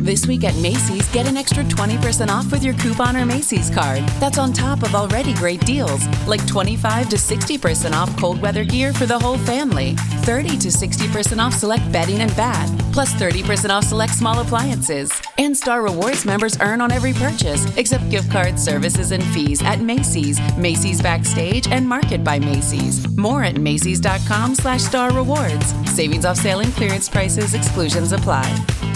This week at Macy's, get an extra 20% off with your coupon or Macy's card. That's on top of already great deals, like 25 to 60% off cold weather gear for the whole family, 30 to 60% off select bedding and bath, plus 30% off select small appliances. And Star Rewards members earn on every purchase, except gift cards, services, and fees at Macy's, Macy's Backstage, and Market by Macy's. More at Macys.com/Star Rewards. Savings off sale and clearance prices. Exclusions apply.